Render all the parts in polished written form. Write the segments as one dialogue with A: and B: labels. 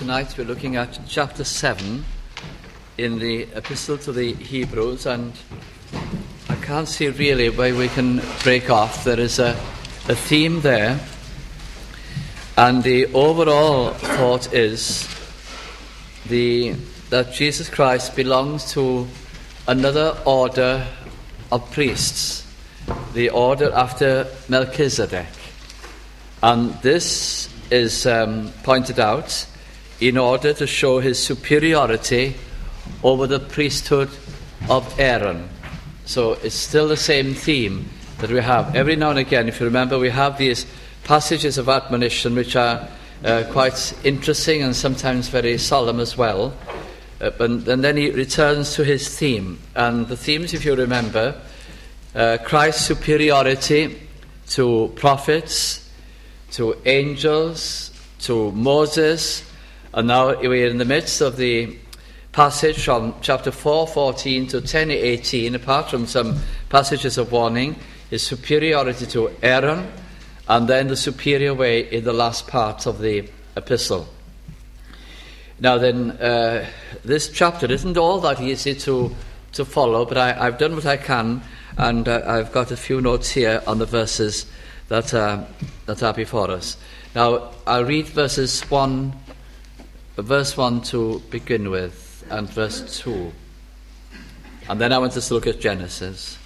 A: tonight we're looking at chapter 7 in the Epistle to the Hebrews, and I can't see really where we can break off. There is a theme there, and the overall thought is that Jesus Christ belongs to another order of priests, the order after Melchizedek. And this is pointed out in order to show his superiority over the priesthood of Aaron. So it's still the same theme that we have. Every now and again, if you remember, we have these passages of admonition which are quite interesting and sometimes very solemn as well. And then he returns to his theme. And the themes, if you remember, Christ's superiority to prophets, to angels, to Moses, and now we're in the midst of the passage from chapter 4:14 to 10:18, apart from some passages of warning, his superiority to Aaron, and then the superior way in the last part of the epistle. Now then, this chapter isn't all that easy to follow, but I've done what I can, and I've got a few notes here on the verses that are before us. Now, I'll read verse 1 to begin with, and verse 2. And then I want us to look at Genesis.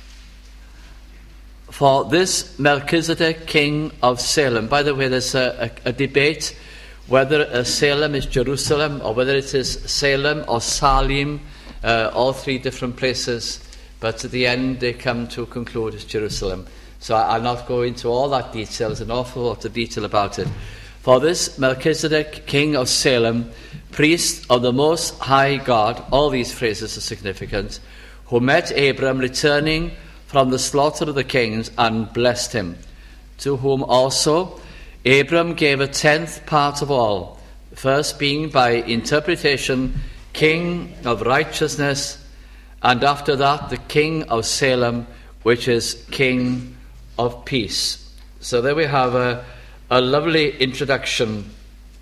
A: For this Melchizedek, king of Salem. By the way, there's a debate whether Salem is Jerusalem, or whether it is Salem or Salim, all three different places. But at the end, they come to conclude it's Jerusalem. So I'll not go into all that detail. There's an awful lot of detail about it. For this Melchizedek, king of Salem, priest of the Most High God, all these phrases are significant, who met Abram returning from the slaughter of the kings and blessed him, to whom also Abram gave a 10th part of all, first being by interpretation king of righteousness, and after that the king of Salem, which is king of peace. So there we have a lovely introduction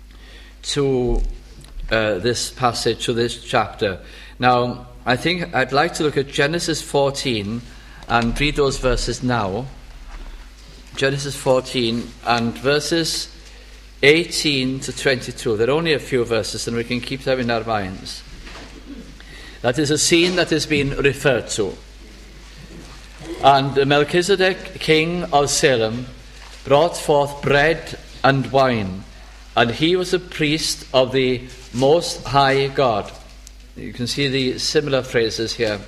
A: to this passage, to this chapter. Now, I think I'd like to look at Genesis 14 and read those verses now. Genesis 14 and verses 18 to 22. There are only a few verses, and we can keep them in our minds. That is a scene that has been referred to. And Melchizedek, king of Salem, brought forth bread and wine, and he was a priest of the Most High God. You can see the similar phrases here.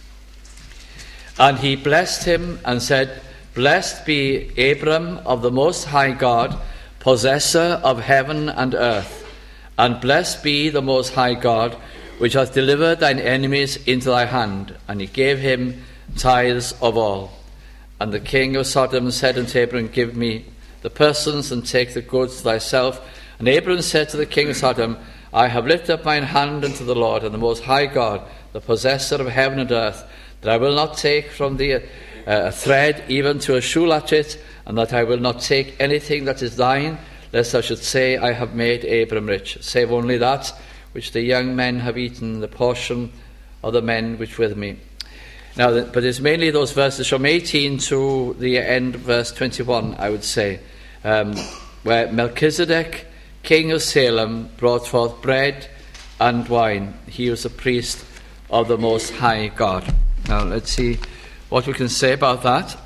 A: And he blessed him and said, Blessed be Abram of the Most High God, possessor of heaven and earth, and blessed be the Most High God, which hath delivered thine enemies into thy hand. And he gave him tithes of all. And the king of Sodom said unto Abram, Give me the persons, and take the goods to thyself. And Abram said to the king of Sodom, I have lifted up mine hand unto the Lord, and the Most High God, the possessor of heaven and earth, that I will not take from thee a thread, even to a shoe latchet, and that I will not take anything that is thine, lest I should say, I have made Abram rich, save only that which the young men have eaten, the portion of the men which with me. Now, but it's mainly those verses from 18 to the end, verse 21, I would say, where Melchizedek, king of Salem, brought forth bread and wine. He was a priest of the Most High God. Now, let's see what we can say about that.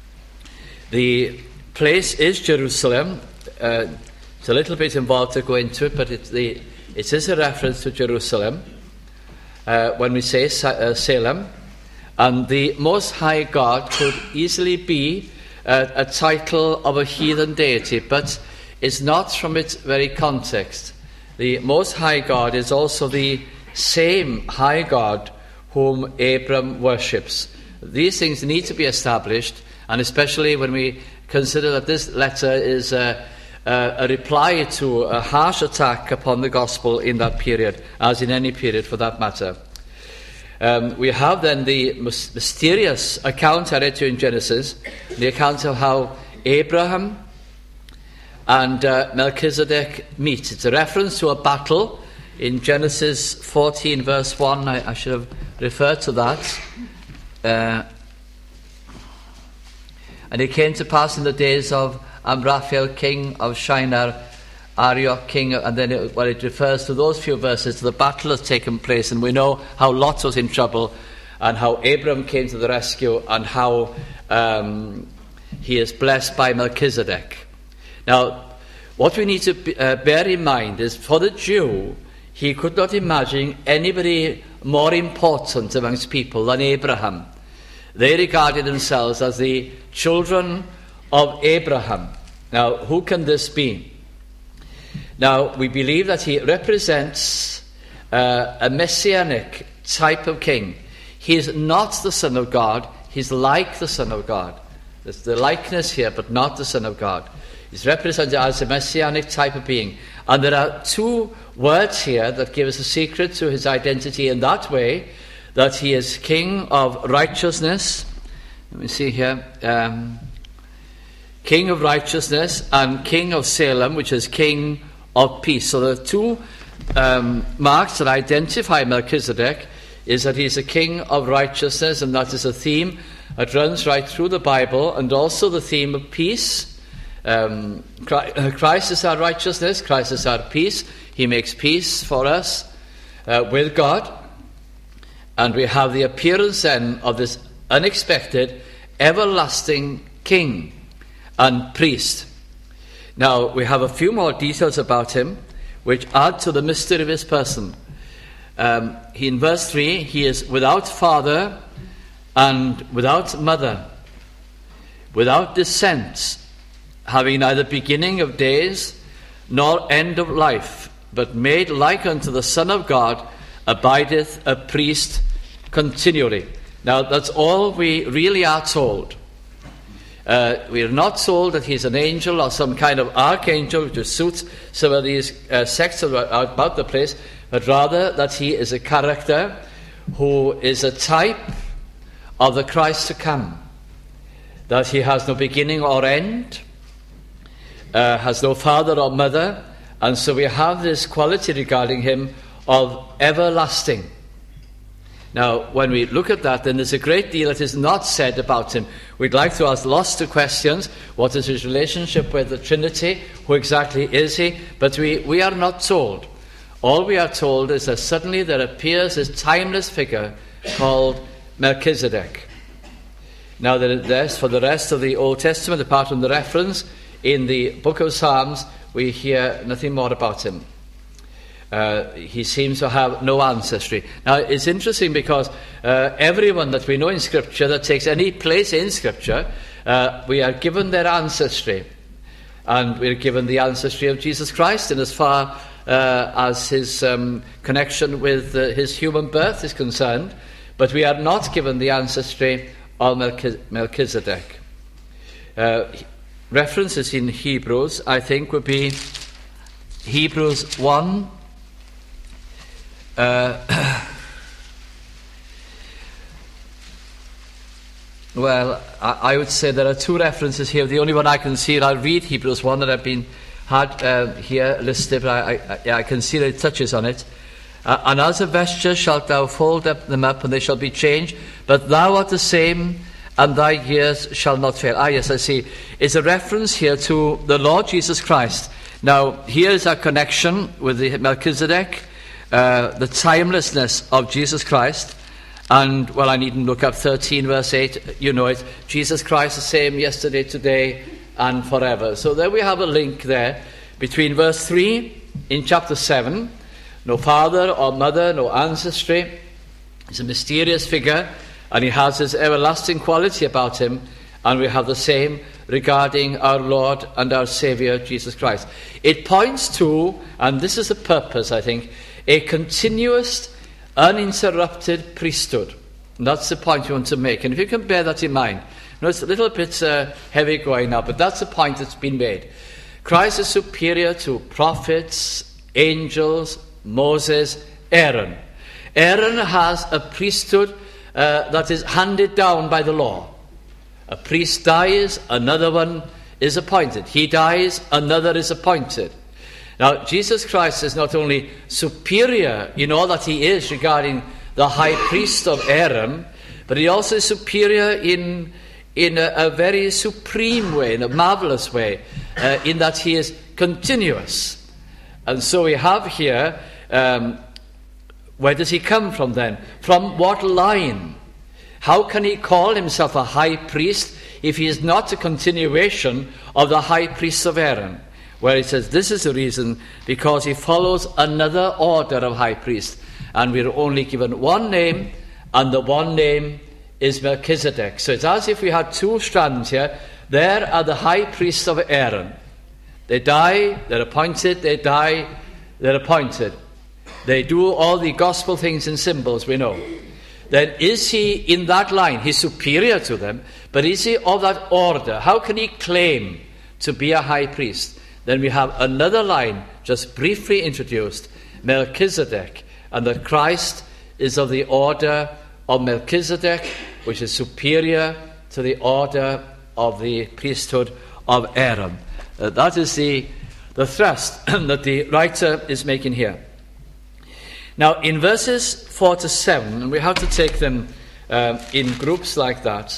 A: The place is Jerusalem. It's a little bit involved to go into it, but it is a reference to Jerusalem when we say Salem. And the Most High God could easily be a title of a heathen deity, but it's not from its very context. The Most High God is also the same High God whom Abram worships. These things need to be established, and especially when we consider that this letter is a reply to a harsh attack upon the gospel in that period, as in any period for that matter. We have then the mysterious account I read to you in Genesis, the account of how Abraham and Melchizedek meet. It's a reference to a battle in Genesis 14 verse 1. I should have referred to that. And it came to pass in the days of Amraphel, king of Shinar, Arioch, king, and then it refers to those few verses to the battle that's taken place, and we know how Lot was in trouble and how Abram came to the rescue and how he is blessed by Melchizedek. Now, what we need to bear in mind is, for the Jew, he could not imagine anybody more important amongst people than Abraham. They regarded themselves as the children of Abraham. Now, who can this be? Now, we believe that he represents a messianic type of king. He is not the Son of God. He's like the Son of God. There's the likeness here, but not the Son of God. He's represented as a messianic type of being. And there are two words here that give us a secret to his identity in that way, that he is king of righteousness. Let me see here. King of righteousness and king of Salem, which is king of peace. So the two marks that identify Melchizedek is that he's a king of righteousness, and that is a theme that runs right through the Bible, and also the theme of peace. Christ is our righteousness, Christ is our peace. He makes peace for us with God, and we have the appearance then of this unexpected, everlasting king and priest. Now, we have a few more details about him which add to the mystery of his person. In verse 3, he is without father and without mother, without descent, having neither beginning of days nor end of life, but made like unto the Son of God, abideth a priest continually. Now, that's all we really are told. We are not told that he's an angel or some kind of archangel to suit some of these sects about the place, but rather that he is a character who is a type of the Christ to come, that he has no beginning or end, has no father or mother, and so we have this quality regarding him of everlasting. Now, when we look at that, then there's a great deal that is not said about him. We'd like to ask lots of questions. What is his relationship with the Trinity? Who exactly is he? But we are not told. All we are told is that suddenly there appears this timeless figure called Melchizedek. Now, there's, for the rest of the Old Testament, apart from the reference in the book of Psalms, we hear nothing more about him. He seems to have no ancestry. Now, it's interesting because everyone that we know in Scripture that takes any place in Scripture, we are given their ancestry. And we're given the ancestry of Jesus Christ in as far as his connection with his human birth is concerned. But we are not given the ancestry of Melchizedek. References in Hebrews, I think, would be Hebrews 1. Well, I would say there are two references here. The only one I can see, and I'll read Hebrews 1 that I've had here listed, but I can see that it touches on it. And as a vesture shalt thou fold them up, and they shall be changed, but thou art the same, and thy years shall not fail. Yes, I see. It's a reference here to the Lord Jesus Christ. Now, here is our connection with the Melchizedek, the timelessness of Jesus Christ. And, well, I needn't look up 13 verse 8, you know it. Jesus Christ the same yesterday, today, and forever. So there we have a link there between verse 3 in chapter 7, no father or mother, no ancestry. He's a mysterious figure, and he has this everlasting quality about him, and we have the same regarding our Lord and our Saviour, Jesus Christ. It points to, and this is the purpose, I think, a continuous, uninterrupted priesthood. And that's the point you want to make. And if you can bear that in mind, it's a little bit heavy going now, but that's the point that's been made. Christ is superior to prophets, angels, Moses, Aaron. Aaron has a priesthood that is handed down by the law. A priest dies, another one is appointed. He dies, another is appointed. Now, Jesus Christ is not only superior in all that he is regarding the high priest of Aaron, but he also is superior in a very supreme way, in a marvelous way, in that he is continuous. And so we have here, where does he come from then? From what line? How can he call himself a high priest if he is not a continuation of the high priest of Aaron? Where he says this is the reason, because he follows another order of high priest. And we're only given one name, and the one name is Melchizedek. So it's as if we had two strands here. There are the high priests of Aaron. They die, they're appointed, they die, they're appointed. They do all the gospel things and symbols, we know. Then is he in that line? He's superior to them, but is he of that order? How can he claim to be a high priest? Then we have another line, just briefly introduced, Melchizedek, and that Christ is of the order of Melchizedek, which is superior to the order of the priesthood of Aaron. That is the thrust that the writer is making here. Now, in verses 4 to 7, and we have to take them in groups like that.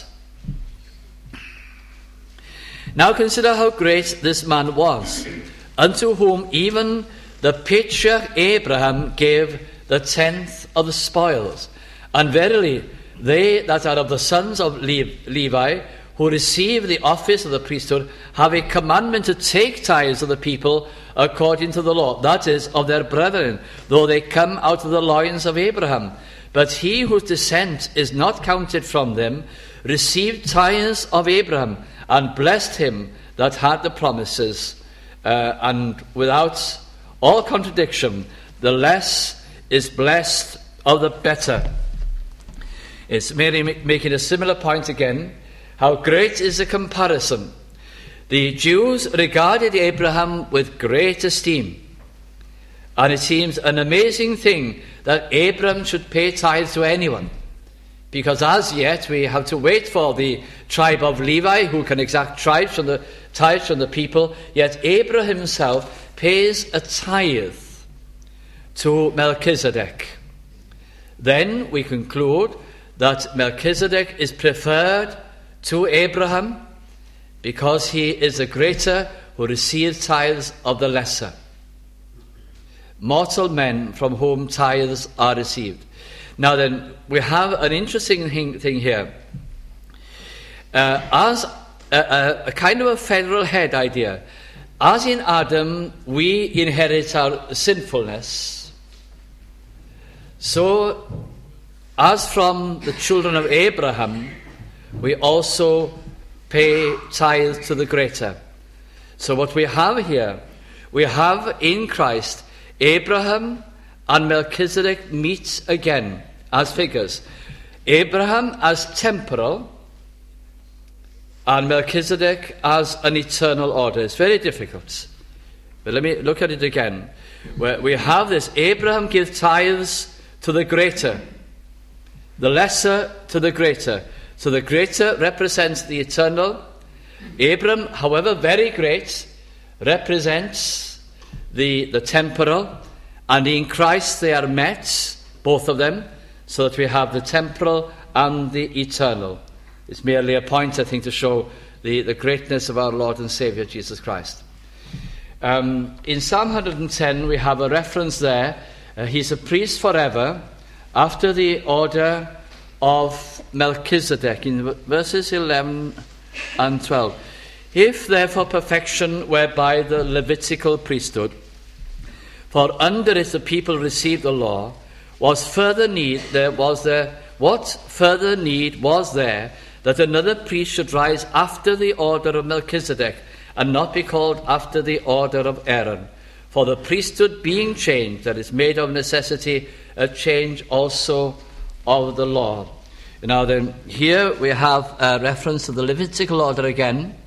A: Now consider how great this man was, unto whom even the patriarch Abraham gave the tenth of the spoils. And verily, they that are of the sons of Levi, who receive the office of the priesthood, have a commandment to take tithes of the people according to the law, that is, of their brethren, though they come out of the loins of Abraham. But he whose descent is not counted from them received tithes of Abraham, and blessed him that had the promises. And without all contradiction, the less is blessed of the better. It's Mary making a similar point again. How great is the comparison. The Jews regarded Abraham with great esteem. And it seems an amazing thing that Abraham should pay tithes to anyone. Because as yet we have to wait for the tribe of Levi, who can exact tithes from the people. Yet Abraham himself pays a tithe to Melchizedek. Then we conclude that Melchizedek is preferred to Abraham because he is the greater who receives tithes of the lesser. Mortal men from whom tithes are received. Now then, we have an interesting thing here. As a kind of a federal head idea, as in Adam we inherit our sinfulness, so as from the children of Abraham, we also pay tithes to the greater. So what we have here, we have in Christ, Abraham and Melchizedek meet again as figures. Abraham as temporal, and Melchizedek as an eternal order. It's very difficult. But let me look at it again. Where we have this, Abraham gives tithes to the greater, the lesser to the greater. So the greater represents the eternal. Abraham, however very great, represents the temporal. And in Christ they are met, both of them, so that we have the temporal and the eternal. It's merely a point, I think, to show the greatness of our Lord and Saviour, Jesus Christ. In Psalm 110, we have a reference there. He's a priest forever, after the order of Melchizedek, in verses 11 and 12. If therefore perfection were by the Levitical priesthood, for under it the people received the law, what further need was there that another priest should rise after the order of Melchizedek, and not be called after the order of Aaron? For the priesthood being changed, that is made of necessity a change also of the law. Now then, here we have a reference to the Levitical order again.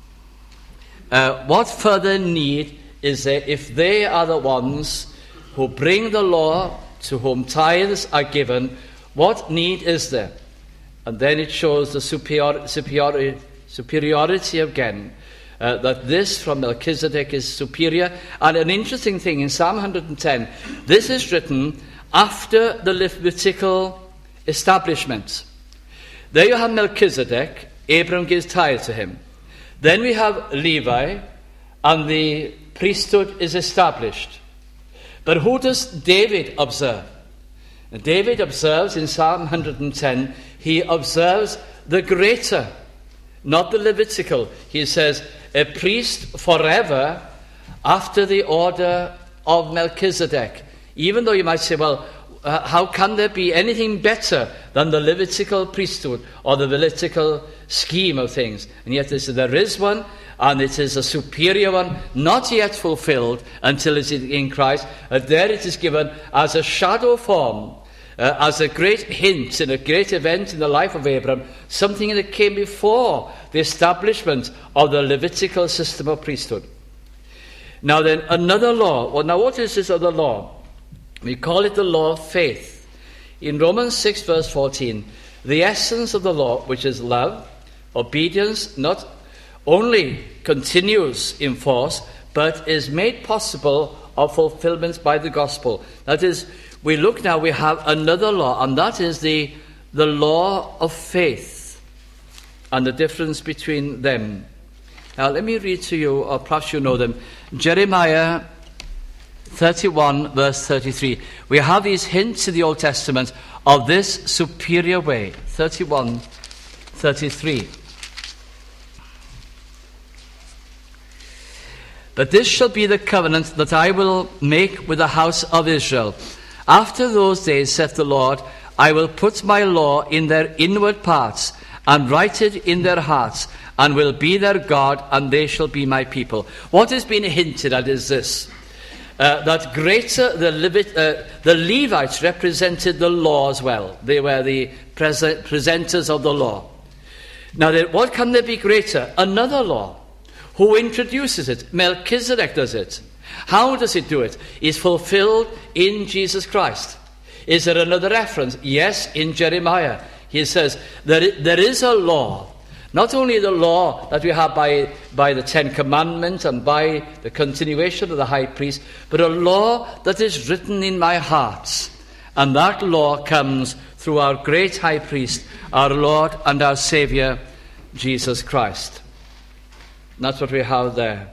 A: What further need is there if they are the ones who bring the law, to whom tithes are given? What need is there? And then it shows the superiority again that this from Melchizedek is superior. And an interesting thing, in Psalm 110, this is written after the Levitical establishment. There you have Melchizedek. Abram gives tithe to him. Then we have Levi, and the priesthood is established. But who does David observe? David observes in Psalm 110, he observes the greater, not the Levitical. He says, a priest forever after the order of Melchizedek. Even though you might say, well, how can there be anything better than the Levitical priesthood or the Levitical scheme of things? And yet there is one, and it is a superior one, not yet fulfilled until it is in Christ. There it is given as a shadow form, as a great hint in a great event in the life of Abram, something that came before the establishment of the Levitical system of priesthood. Now then, another law. Well, now what is this other law? We call it the law of faith. In Romans 6 verse 14, the essence of the law, which is love, obedience, not only continues in force, but is made possible of fulfillment by the gospel. That is, we look now, we have another law, and that is the law of faith and the difference between them. Now let me read to you, or perhaps you know them. Jeremiah 31 verse 33. We have these hints in the Old Testament of this superior way. 31:33. But this shall be the covenant that I will make with the house of Israel. After those days, saith the Lord, I will put my law in their inward parts, and write it in their hearts, and will be their God, and they shall be my people. What has been hinted at is this, that greater, the Levites represented the law as well. They were the presenters of the law. Now, what can there be greater? Another law. Who introduces it? Melchizedek does it. How does it do it? It's fulfilled in Jesus Christ. Is there another reference? Yes, in Jeremiah. He says there is a law. Not only the law that we have by the Ten Commandments and by the continuation of the high priest, but a law that is written in my heart. And that law comes through our great high priest, our Lord and our Saviour, Jesus Christ. And that's what we have there.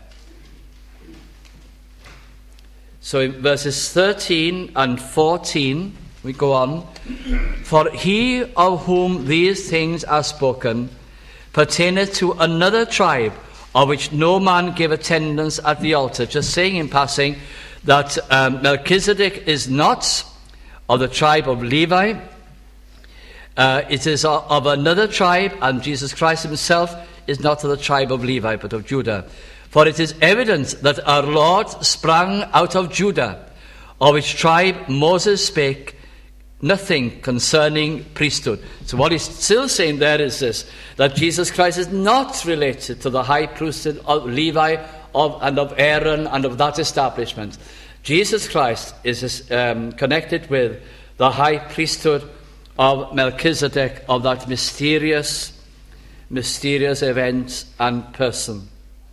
A: So in verses 13 and 14, we go on. For he of whom these things are spoken pertaineth to another tribe, of which no man gave attendance at the altar. Just saying in passing that Melchizedek is not of the tribe of Levi. It is of another tribe, and Jesus Christ himself is not of the tribe of Levi, but of Judah. For it is evident that our Lord sprang out of Judah, of which tribe Moses spake nothing concerning priesthood. So what he's still saying there is this, that Jesus Christ is not related to the high priesthood of Levi and of Aaron and of that establishment. Jesus Christ is connected with the high priesthood of Melchizedek, of that mysterious event and person.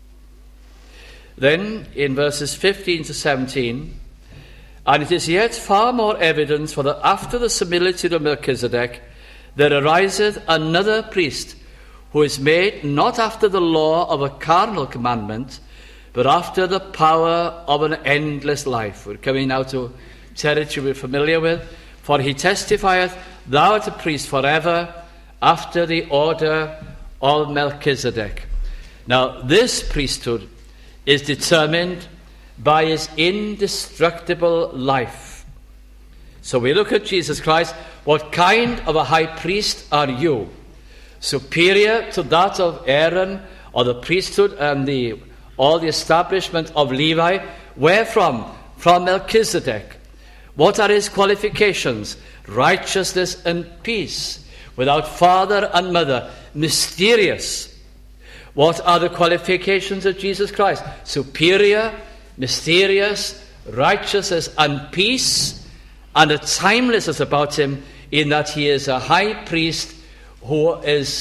A: Then in verses 15 to 17, and it is yet far more evident, for that after the similitude of Melchizedek there ariseth another priest, who is made not after the law of a carnal commandment, but after the power of an endless life. We're coming now to territory we're familiar with. For he testifieth, thou art a priest forever, after the order of Melchizedek. Now this priesthood is determined by his indestructible life. So we look at Jesus Christ. What kind of a high priest are you? Superior to that of Aaron, or the priesthood and all the establishment of Levi? Where from? From Melchizedek. What are his qualifications? Righteousness and peace, without father and mother, mysterious. What are the qualifications of Jesus Christ? Superior, mysterious, righteousness and peace, and a timelessness about him, in that he is a high priest who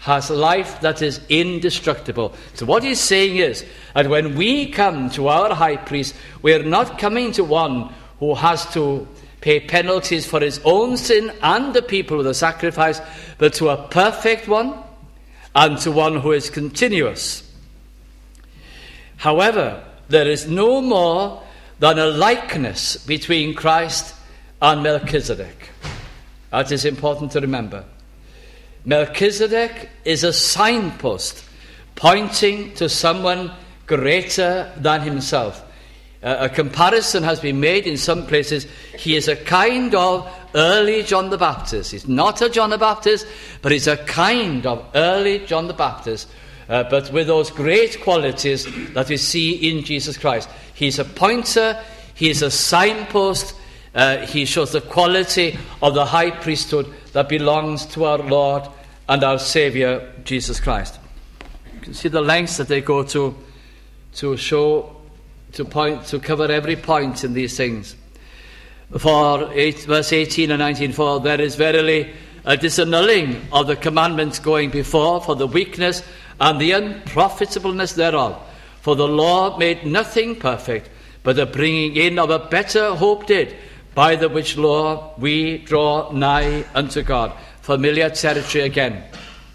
A: has life that is indestructible. So what he's saying is that when we come to our high priest, we're not coming to one who has to pay penalties for his own sin and the people with the sacrifice, but to a perfect one and to one who is continuous. However, there is no more than a likeness between Christ and Melchizedek. That is important to remember. Melchizedek is a signpost pointing to someone greater than himself. A comparison has been made in some places. He is a kind of early John the Baptist. He's not a John the Baptist, but he's a kind of early John the Baptist, but with those great qualities that we see in Jesus Christ. He's a pointer, he's a signpost, he shows the quality of the high priesthood that belongs to our Lord and our Saviour, Jesus Christ. You can see the lengths that they go to show, to cover every point in these things. Verse 18 and 19, for there is verily a disannulling of the commandments going before, for the weakness and the unprofitableness thereof. For the law made nothing perfect, but the bringing in of a better hope did, by the which law we draw nigh unto God. Familiar territory again.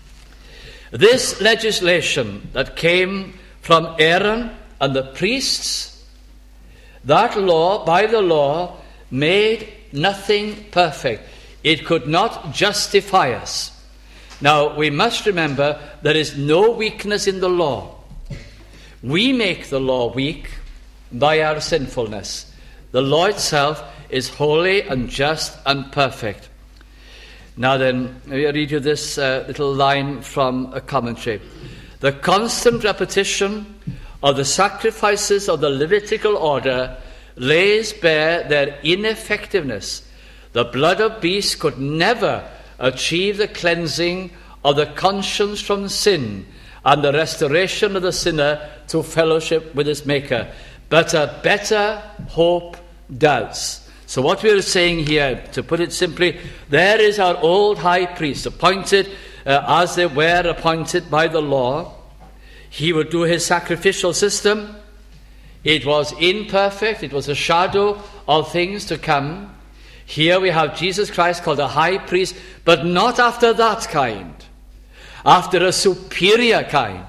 A: This legislation that came from Aaron and the priests, that law, by the law, made nothing perfect. It could not justify us. Now, we must remember there is no weakness in the law. We make the law weak by our sinfulness. The law itself is holy and just and perfect. Now then, let me read you this little line from a commentary. The constant repetition of the sacrifices of the Levitical order lays bare their ineffectiveness. The blood of beasts could never achieve the cleansing of the conscience from sin and the restoration of the sinner to fellowship with his Maker. But a better hope does. So what we are saying here, to put it simply, there is our old high priest, appointed as they were appointed by the law. He would do his sacrificial system. It was imperfect. It was a shadow of things to come. Here we have Jesus Christ called a high priest, but not after that kind. After a superior kind.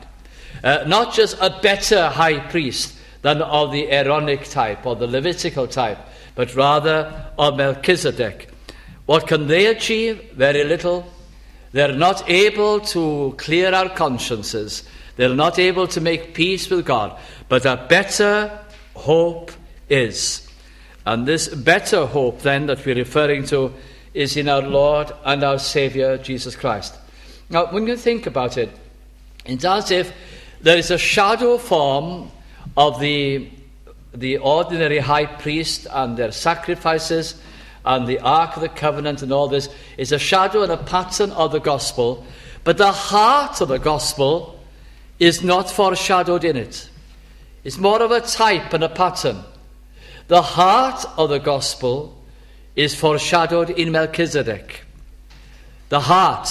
A: Not just a better high priest than of the Aaronic type or the Levitical type, but rather of Melchizedek. What can they achieve? Very little. They're not able to clear our consciences. They're not able to make peace with God. But a better hope is. And this better hope then that we're referring to is in our Lord and our Saviour, Jesus Christ. Now, when you think about it, it's as if there is a shadow form of the ordinary high priest and their sacrifices and the Ark of the Covenant and all this is a shadow and a pattern of the gospel, but the heart of the gospel is not foreshadowed in it. It's more of a type and a pattern. The heart of the gospel is foreshadowed in Melchizedek. The heart,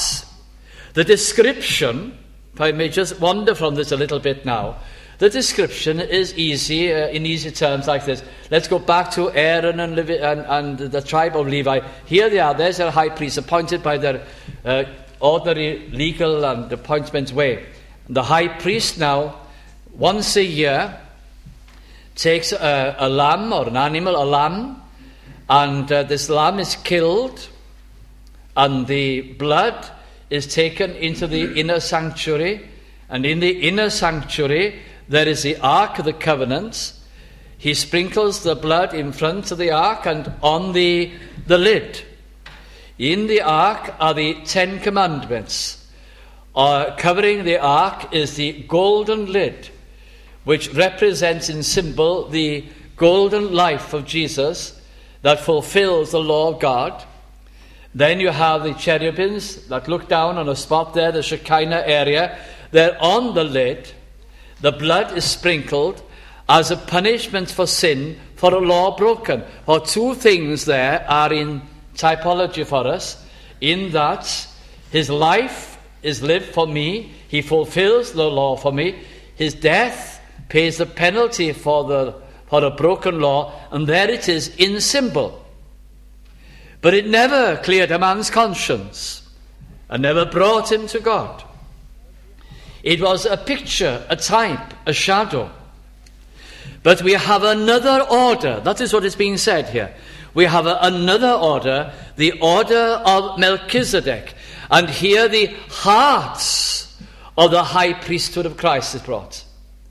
A: the description, if I may just wander from this a little bit now, the description is easy, in easy terms like this. Let's go back to Aaron and the tribe of Levi. Here they are, there's their high priest, appointed by their ordinary legal and appointment way. The high priest now, once a year, takes a lamb or an animal, a lamb, and this lamb is killed, and the blood is taken into the inner sanctuary, and in the inner sanctuary there is the Ark of the Covenant. He sprinkles the blood in front of the Ark and on the lid. In the Ark are the 10 Commandments. Covering the Ark is the golden lid, which represents in symbol the golden life of Jesus that fulfills the law of God. Then you have the cherubims that look down on a spot there, the Shekinah area. They're on the lid. The blood is sprinkled as a punishment for sin, for a law broken. Or two things there are in typology for us, in that his life is lived for me. He fulfills the law for me. His death pays the penalty for a broken law, and there it is in symbol. But it never cleared a man's conscience and never brought him to God. It was a picture, a type, a shadow. But we have another order. That is what is being said here. We have another order, the order of Melchizedek. And here the heart of the high priesthood of Christ is brought.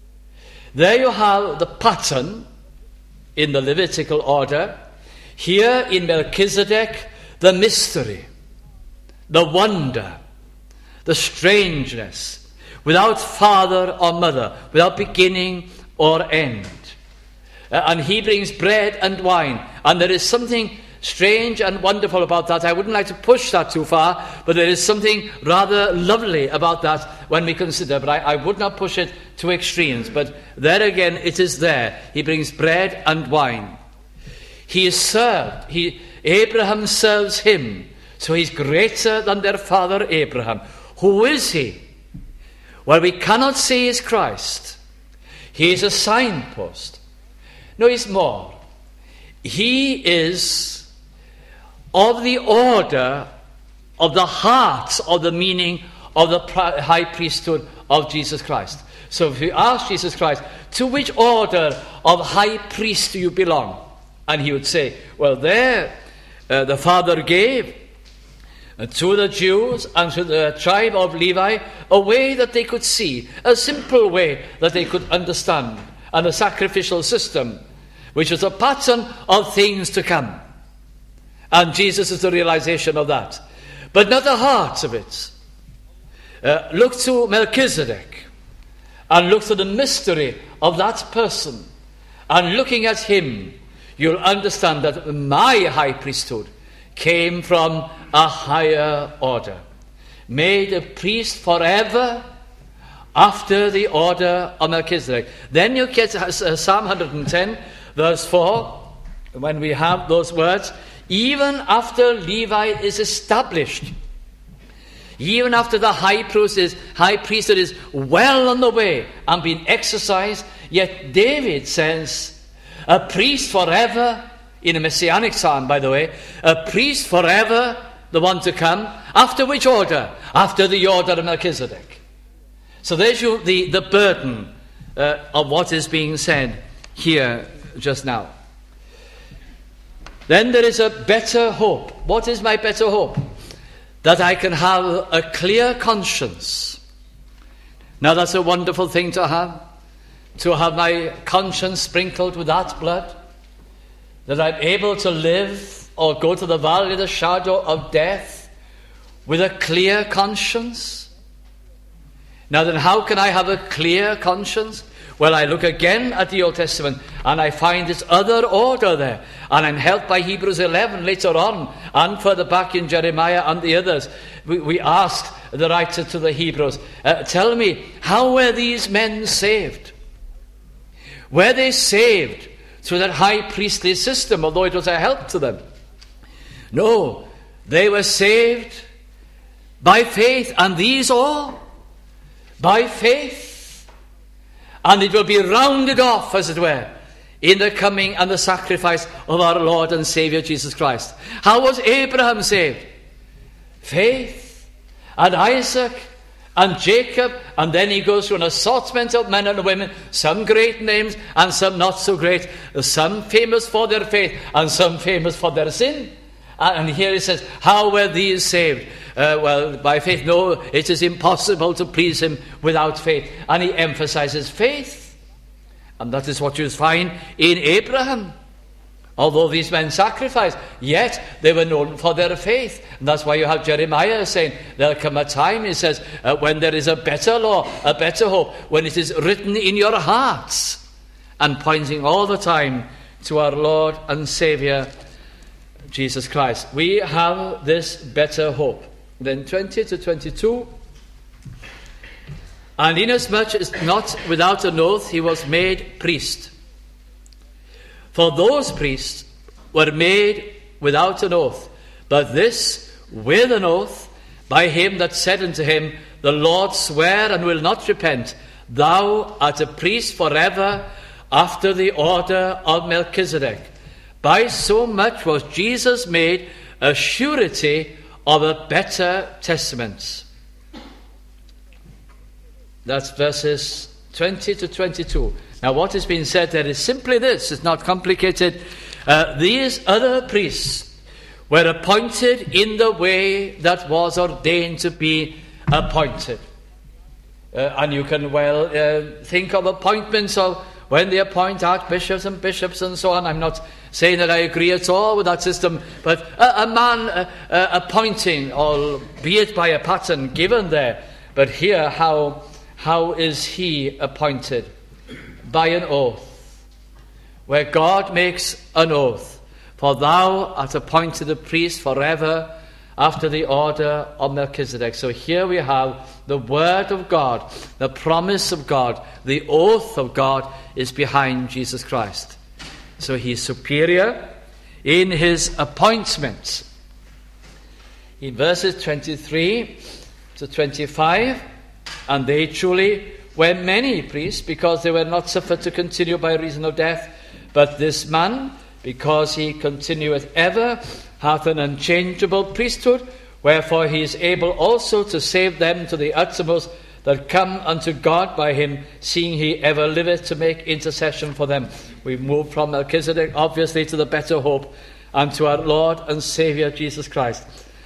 A: There you have the pattern in the Levitical order. Here in Melchizedek, the mystery, the wonder, the strangeness, without father or mother, without beginning or end. And he brings bread and wine. And there is something strange and wonderful about that. I wouldn't like to push that too far, but there is something rather lovely about that when we consider. But I would not push it to extremes. But there again, it is there. He brings bread and wine. He is served. Abraham serves him. So he's greater than their father Abraham. Who is he? Well, we cannot say he's Christ. He is a signpost. No, he's more. He is of the order of the heart of the meaning of the high priesthood of Jesus Christ. So if you ask Jesus Christ, to which order of high priest do you belong? And he would say, well, there the Father gave to the Jews and to the tribe of Levi a way that they could see, a simple way that they could understand, and a sacrificial system, which was a pattern of things to come. And Jesus is the realization of that. But not the heart of it. Look to Melchizedek, and look to the mystery of that person. And looking at him, you'll understand that my high priesthood came from a higher order, made a priest forever after the order of Melchizedek. Then you get Psalm 110, verse 4, when we have those words, even after Levi is established, even after the high priesthood is well on the way and being exercised, yet David says, a priest forever, in a messianic psalm, by the way, a priest forever, the one to come. After which order? After the order of Melchizedek. So there's the burden of what is being said here just now. Then there is a better hope. What is my better hope? That I can have a clear conscience. Now that's a wonderful thing to have my conscience sprinkled with that blood, that I'm able to live or go to the valley of the shadow of death with a clear conscience. Now then, how can I have a clear conscience? Well, I look again at the Old Testament and I find this other order there. And I'm helped by Hebrews 11 later on and further back in Jeremiah and the others. We ask the writer to the Hebrews, tell me, how were these men saved? Were they saved through that high priestly system, although it was a help to them? No, they were saved by faith, and these all by faith. And it will be rounded off, as it were, in the coming and the sacrifice of our Lord and Saviour Jesus Christ. How was Abraham saved? Faith. And Isaac and Jacob, and then he goes through an assortment of men and women, some great names and some not so great, some famous for their faith and some famous for their sin. And here he says, how were these saved? Well, by faith. No, it is impossible to please him without faith. And he emphasizes faith. And that is what you find in Abraham. Although these men sacrificed, yet they were known for their faith. And that's why you have Jeremiah saying, there'll come a time, he says, when there is a better law, a better hope, when it is written in your hearts, and pointing all the time to our Lord and Saviour, Jesus Christ. We have this better hope. Then 20 to 22. And inasmuch as not without an oath he was made priest. For those priests were made without an oath, but this with an oath, by him that said unto him, The Lord sware and will not repent, Thou art a priest forever after the order of Melchizedek. By so much was Jesus made a surety of a better testament. That's verses 20 to 22. Now what has been said there is simply this, it's not complicated. These other priests were appointed in the way that was ordained to be appointed. And you can well think of appointments of when they appoint archbishops and bishops and so on. I'm not saying that I agree at all with that system, but a man appointing, albeit by a pattern given there, but here how is he appointed? By an oath, where God makes an oath. For thou art appointed a priest forever after the order of Melchizedek. So here we have the word of God, the promise of God, the oath of God is behind Jesus Christ. So he's superior in his appointments. In verses 23 to 25, and they truly were many priests, because they were not suffered to continue by reason of death. But this man, because he continueth ever, hath an unchangeable priesthood, wherefore he is able also to save them to the uttermost that come unto God by him, seeing he ever liveth to make intercession for them. We've moved from Melchizedek, obviously, to the better hope, and to our Lord and Saviour Jesus Christ.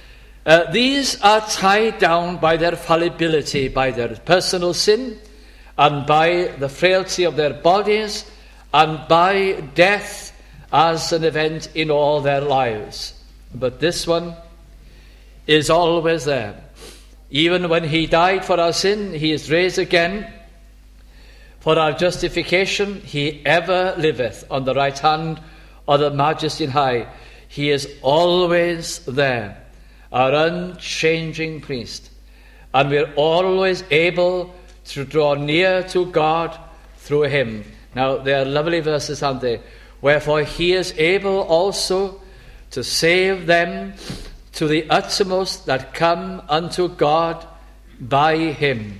A: These are tied down by their fallibility, by their personal sin, and by the frailty of their bodies, and by death as an event in all their lives. But this one is always there. Even when he died for our sin, he is raised again. For our justification, he ever liveth on the right hand of the Majesty on high. He is always there, our unchanging priest. And we are always able to draw near to God through him. Now, they are lovely verses, aren't they? Wherefore he is able also to save them to the uttermost that come unto God by him.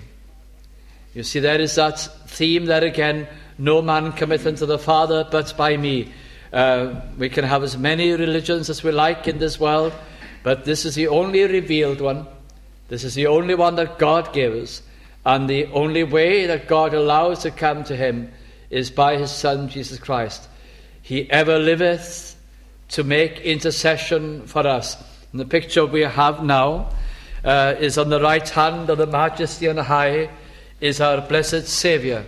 A: You see, there is that theme there again. No man cometh unto the Father but by me. We can have as many religions as we like in this world, but this is the only revealed one. This is the only one that God gives. And the only way that God allows to come to him is by his Son, Jesus Christ. He ever liveth to make intercession for us. And the picture we have now is on the right hand of the Majesty on high is our blessed Saviour.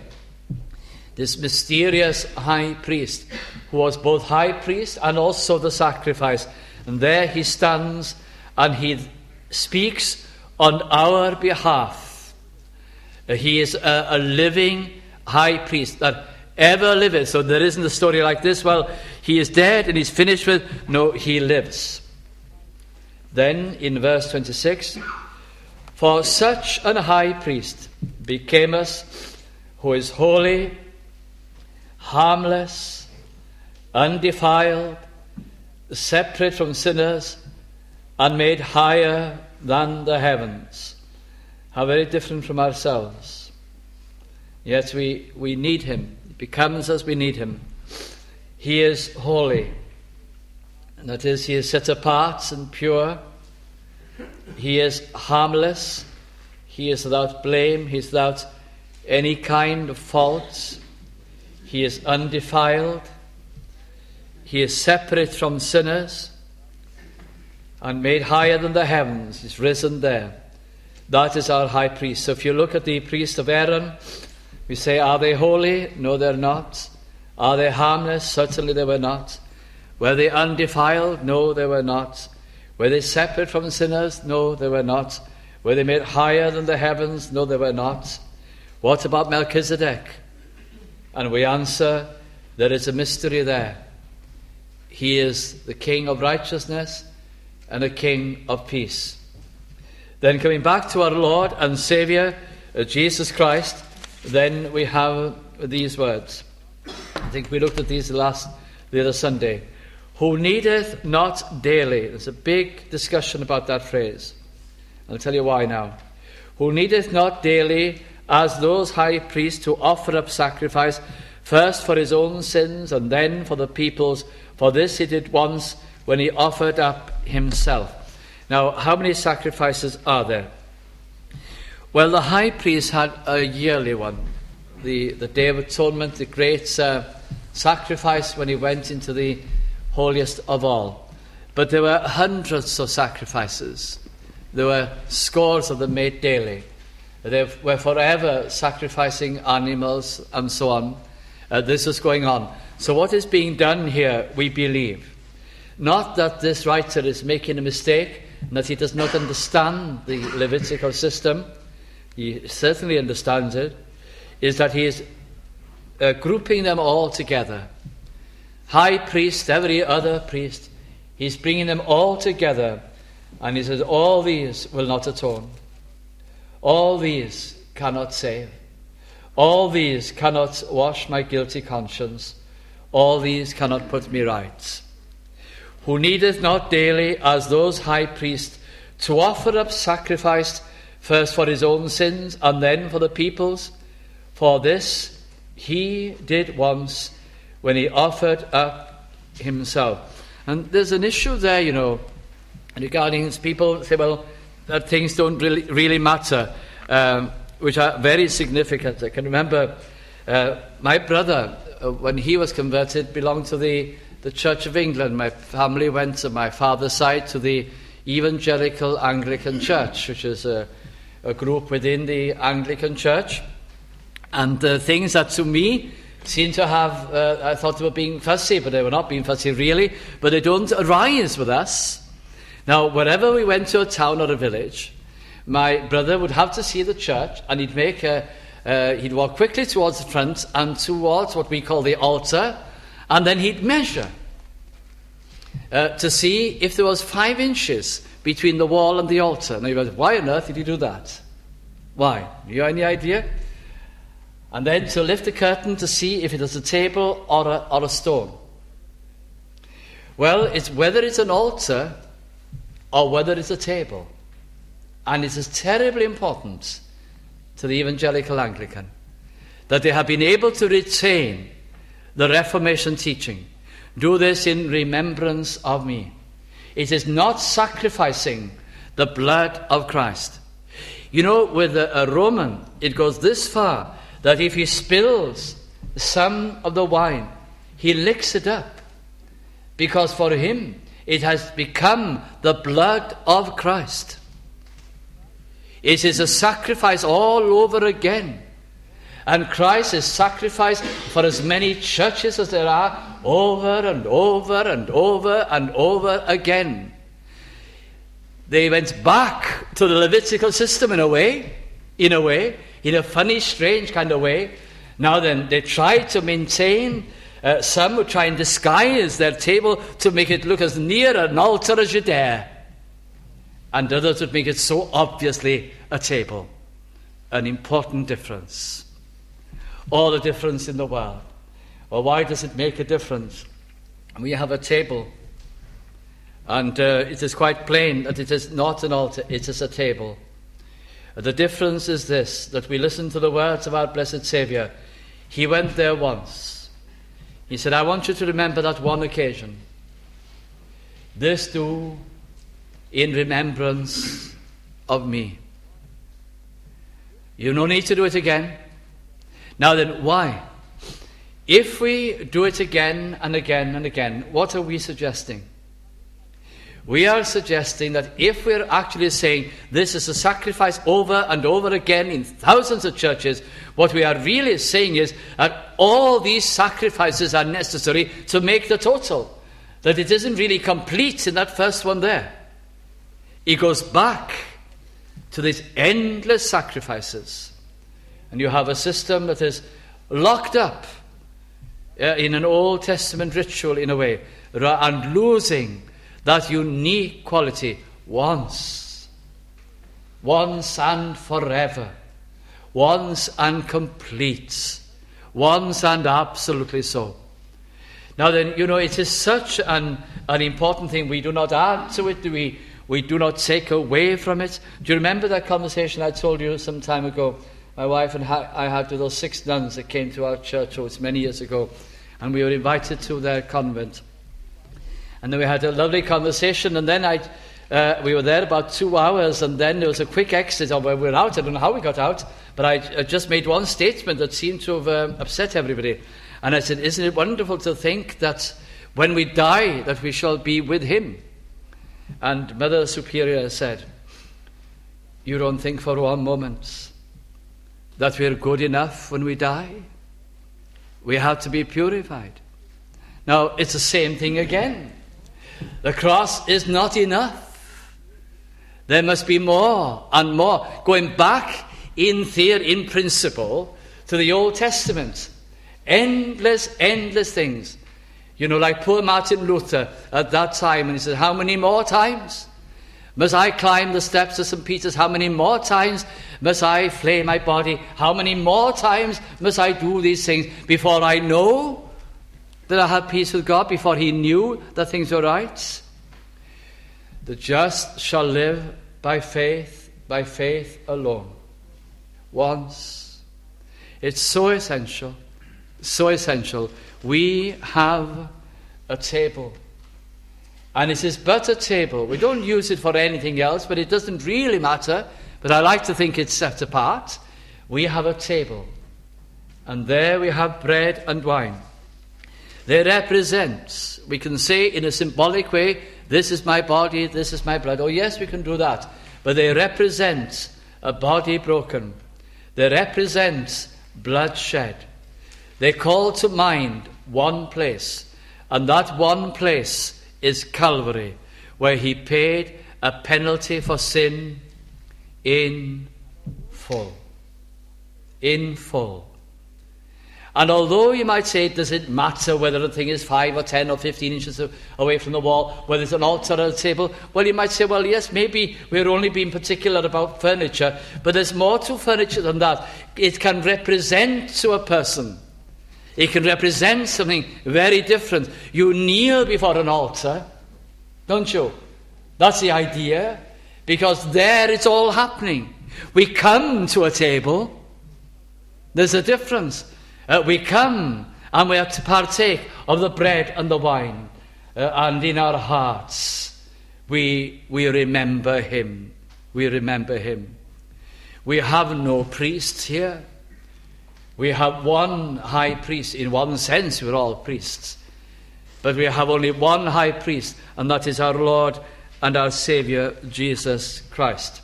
A: This mysterious high priest, who was both high priest and also the sacrifice. And there he stands and he speaks on our behalf. He is a living high priest that ever liveth. So there isn't a story like this, well, he is dead and he's finished with. No, he lives. Then in verse 26, for such an high priest became us, who is holy, harmless, undefiled, separate from sinners, and made higher than the heavens. How very different from ourselves. Yet we need him. It becomes as we need him. He is holy. And that is, he is set apart and pure. He is harmless. He is without blame. He is without any kind of fault. He is undefiled. He is separate from sinners and made higher than the heavens. He's risen there. That is our high priest. So if you look at the priest of Aaron, we say, are they holy? No, they're not. Are they harmless? Certainly they were not. Were they undefiled? No, they were not. Were they separate from sinners? No, they were not. Were they made higher than the heavens? No, they were not. What about Melchizedek? And we answer, there is a mystery there. He is the King of righteousness and a King of peace. Then coming back to our Lord and Saviour, Jesus Christ, then we have these words. I think we looked at these the other Sunday. Who needeth not daily. There's a big discussion about that phrase. I'll tell you why now. Who needeth not daily, as those high priests, to offer up sacrifice, first for his own sins, and then for the people's. For this he did once, when he offered up himself. Now, how many sacrifices are there? Well, the high priest had a yearly one. The Day of Atonement, the great sacrifice when he went into the holiest of all. But there were hundreds of sacrifices. There were scores of them made daily. They were forever sacrificing animals and so on. This was going on. So what is being done here, we believe, not that this writer is making a mistake, and that he does not understand the Levitical system, he certainly understands it, is that he is grouping them all together. High priest, every other priest, he's bringing them all together, and he says, all these will not atone. All these cannot save. All these cannot wash my guilty conscience. All these cannot put me right. Who needeth not daily, as those high priests, to offer up sacrifice, first for his own sins, and then for the people's. For this he did once, when he offered up himself. And there's an issue there, regarding people say, well, that things don't really matter, which are very significant. I can remember my brother, when he was converted, belonged to the Church of England. My family went to my father's side to the Evangelical Anglican Church, which is a group within the Anglican Church. And things that to me seemed to have, I thought they were being fussy, but they were not being fussy really, but they don't arise with us. Now, wherever we went to a town or a village, my brother would have to see the church, and he'd walk quickly towards the front and towards what we call the altar, and then he'd measure to see if there was 5 inches between the wall and the altar. Now you go, why on earth did he do that? Why? You have any idea? And then to lift the curtain to see if it is a table or a stone. Well, it's whether it's an altar or whether it's a table. And it is terribly important to the Evangelical Anglican that they have been able to retain the Reformation teaching. Do this in remembrance of me. It is not sacrificing the blood of Christ. With a Roman, it goes this far, that if he spills some of the wine, he licks it up. Because for him, it has become the blood of Christ. It is a sacrifice all over again. And Christ is sacrificed for as many churches as there are, over and over and over and over again. They went back to the Levitical system in a funny, strange kind of way. Now then, they try to maintain, some would try and disguise their table to make it look as near an altar as you dare. And others would make it so obviously a table. An important difference. All the difference in the world. Well, why does it make a difference? We have a table. And it is quite plain that it is not an altar, it is a table. The difference is this, that we listen to the words of our blessed Saviour. He went there once. He said, I want you to remember that one occasion. This do in remembrance of me. You no need to do it again. Now then, why? If we do it again and again and again, what are we suggesting? We are suggesting that if we're actually saying this is a sacrifice over and over again in thousands of churches, what we are really saying is that all these sacrifices are necessary to make the total. That it isn't really complete in that first one there. It goes back to these endless sacrifices. And you have a system that is locked up in an Old Testament ritual in a way, and losing that unique quality once and forever, once and complete, once and absolutely so. Now then, it is such an important thing. We do not add to it. We do not take away from it. Do you remember that conversation I told you some time ago? My wife and I had with those 6 nuns that came to our church, it's many years ago, and we were invited to their convent. And then we had a lovely conversation, and then we were there about 2 hours, and then there was a quick exit. We were out. I don't know how we got out, but I just made one statement that seemed to have upset everybody. And I said, isn't it wonderful to think that when we die, that we shall be with him? And Mother Superior said, you don't think for one moment that we're good enough when we die? We have to be purified. Now, it's the same thing again. The cross is not enough. There must be more and more. Going back in theory, in principle, to the Old Testament. Endless things. You know, like poor Martin Luther at that time, and he said, how many more times must I climb the steps of St. Peter's? How many more times must I flay my body? How many more times must I do these things before I know that I have peace with God, before he knew that things were right? The just shall live by faith alone. Once. It's so essential. So essential. We have a table. And it is but a table. We don't use it for anything else, but it doesn't really matter. But I like to think it's set apart. We have a table. And there we have bread and wine. They represent, we can say in a symbolic way, this is my body, this is my blood. Oh yes, we can do that. But they represent a body broken. They represent blood shed. They call to mind one place. And that one place is Calvary, where he paid a penalty for sin in full. In full. And although you might say, does it matter whether the thing is 5 or 10 or 15 inches away from the wall, whether it's an altar or a table? Well, you might say, well, yes, maybe we're only being particular about furniture, but there's more to furniture than that. It can represent to a person. It can represent something very different. You kneel before an altar, don't you? That's the idea, because there it's all happening. We come to a table. There's a difference. We come and we have to partake of the bread and the wine. And in our hearts, we remember him. We remember him. We have no priest here. We have one high priest. In one sense, we're all priests. But we have only one high priest, and that is our Lord and our Saviour, Jesus Christ,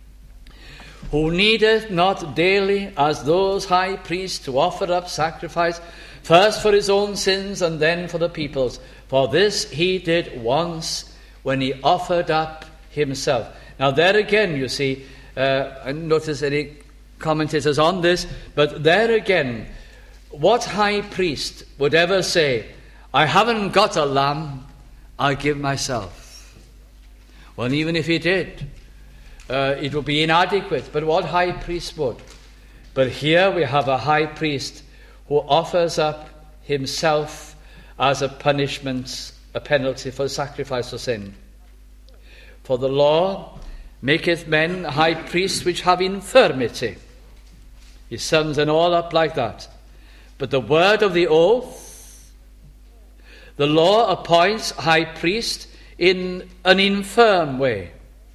A: who needeth not daily, as those high priests, to offer up sacrifice, first for his own sins and then for the people's. For this he did once, when he offered up himself. Now there again, you see, I notice any commentators on this, but there again, what high priest would ever say, I haven't got a lamb, I'll give myself? Well, even if he did, it would be inadequate. But what high priest would? But here we have a high priest who offers up himself as a punishment, a penalty for sacrifice for sin. For the law maketh men high priests which have infirmity. He sums it all up like that. But the word of the oath, the law appoints high priest in an infirm way.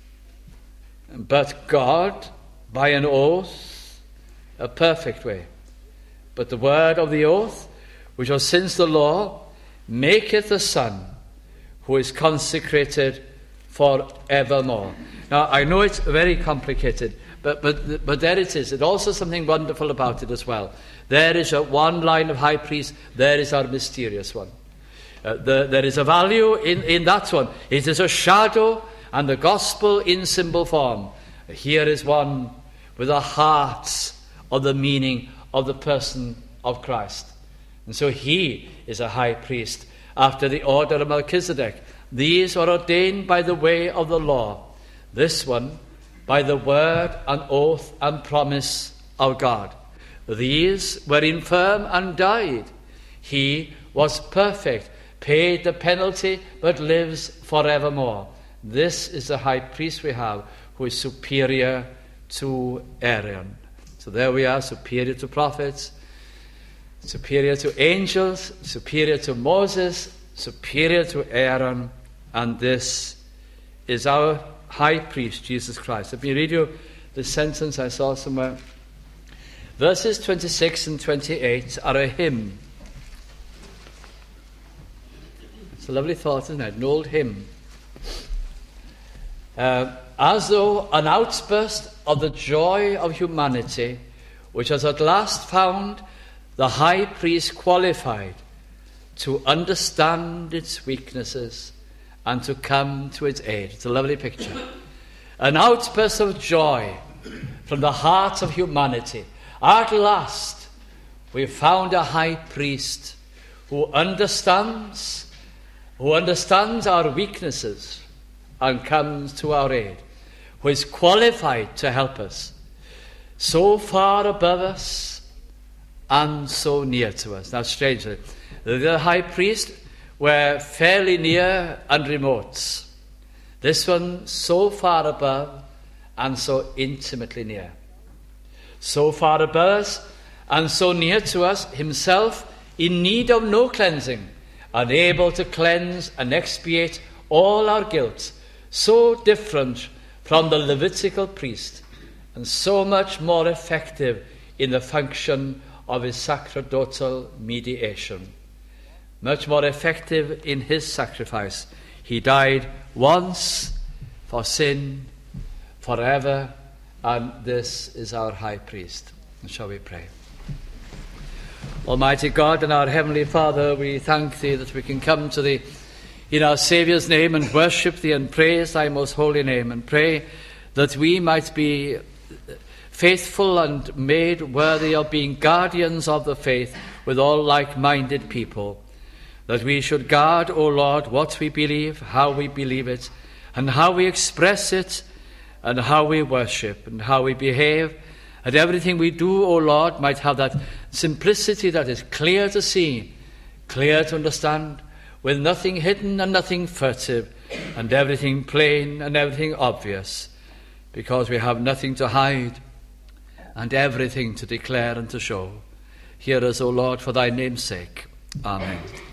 A: But God, by an oath, a perfect way. But the word of the oath, which was since the law, maketh the Son, who is consecrated for evermore. Now, I know it's very complicated, but there it is. There's also something wonderful about it as well. There is one line of high priest, there is our mysterious one. There is a value in that one. It is a shadow and the gospel in symbol form. Here is one with the heart of the meaning of the person of Christ. And so he is a high priest after the order of Melchizedek. These were ordained by the way of the law. This one by the word and oath and promise of God. These were infirm and died. He was perfect, paid the penalty, but lives forevermore. This is the high priest we have, who is superior to Aaron. So there we are, superior to prophets, superior to angels, superior to Moses, superior to Aaron, and this is our high priest, Jesus Christ. Let me read you the sentence I saw somewhere. Verses 26 and 28 are a hymn. It's a lovely thought, isn't it? An old hymn. As though an outburst of the joy of humanity, which has at last found the high priest qualified to understand its weaknesses and to come to its aid. It's a lovely picture. An outburst of joy from the heart of humanity. At last, we've found a high priest who understands our weaknesses and comes to our aid, who is qualified to help us, so far above us and so near to us. Now, strangely, the high priest were fairly near and remote. This one so far above and so intimately near. So far above us and so near to us, himself in need of no cleansing, unable to cleanse and expiate all our guilt, so different from the Levitical priest, and so much more effective in the function of his sacerdotal mediation. Much more effective in his sacrifice. He died once for sin, forever, and this is our high priest. And shall we pray? Almighty God and our Heavenly Father, we thank Thee that we can come to Thee in our Saviour's name and worship Thee and praise Thy most holy name, and pray that we might be faithful and made worthy of being guardians of the faith with all like-minded people, that we should guard, O Lord, what we believe, how we believe it, and how we express it, and how we worship, and how we behave, and everything we do, O Lord, might have that simplicity that is clear to see, clear to understand, with nothing hidden and nothing furtive, and everything plain and everything obvious, because we have nothing to hide and everything to declare and to show. Hear us, O Lord, for Thy name's sake. Amen.